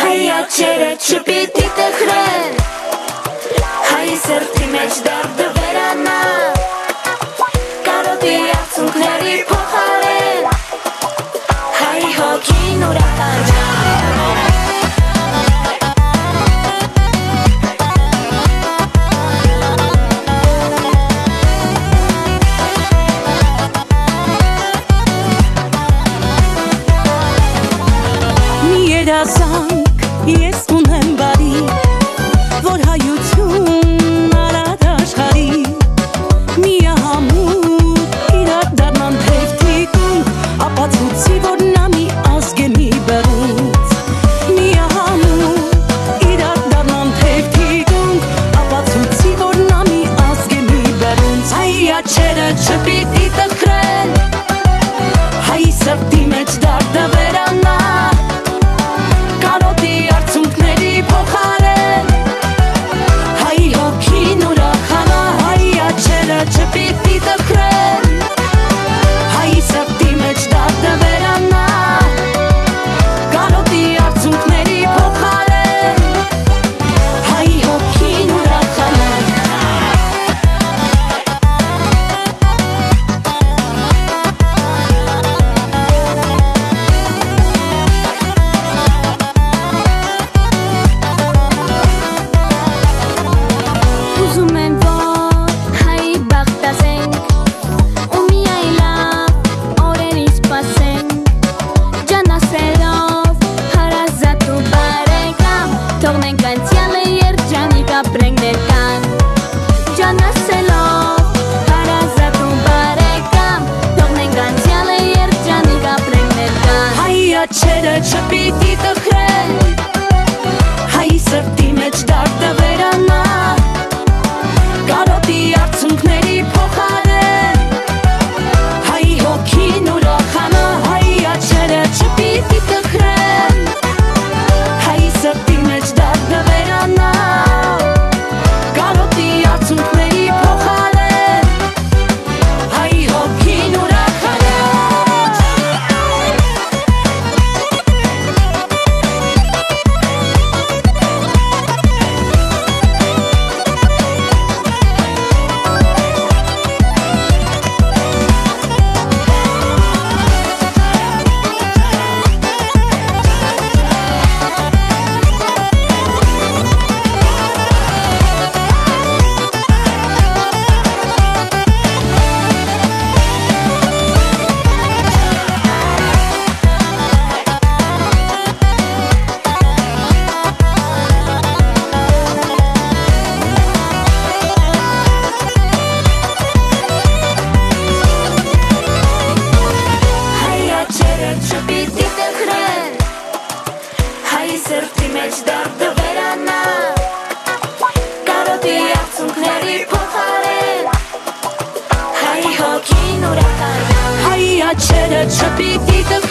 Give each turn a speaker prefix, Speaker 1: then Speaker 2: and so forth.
Speaker 1: Հայա չերը չպիտի տխրեն, հայի սրտի մեջ դարդը վերանա, կարոտի արցունքների փոխարեն, հայի հոգին ուրախանա.
Speaker 2: Երազանք ես ունեմ բարի, որ հայություն արած աշխարհի, միահամուր իրար դառնան թեթիկուն, ապացուցի որ նա մի ազգ է մի բեռունց, միահամուր իրար դառնան թեթիկուն, ապացուցի որ նա մի ազգ է մի բեռունց. Հայա չերը չպիտի տխրեն, հայի սրտի մեջ դարդը վերանա, չպիտի տխրեն, հայի սրտի մեջ դարդը վերանա, կարոտի արցունքների փոխարեն, հայի հոգին ուրախանա. Ուզում եմ թողնենք անցյալը երջանիկ ապրենք ներկան, ջանասելով հարազատ ու բարեկամ, թողնենք անցյալը երջանիկ ապրենք ներկան. Հայա չերը չպիտի տխրեն, հայի սրտի մեջ դարդը վերանա, կարոտի արցունքների փոխարեն, հայի հոգին ուրախանա. Հայա չերը չպիտի տխրեն, հայի սրտի մեջ դարդը վերանա, կարոտի արցունքների փոխարեն, հայի հոգին ուրախանա. Չպիտի տխրեն, հայի սրտի մեջ դարդը վերանա, կարոտի արցունքների փոխարեն, հայի հոգին ուրախանա. Հայա չերը չպիտի տխրեն.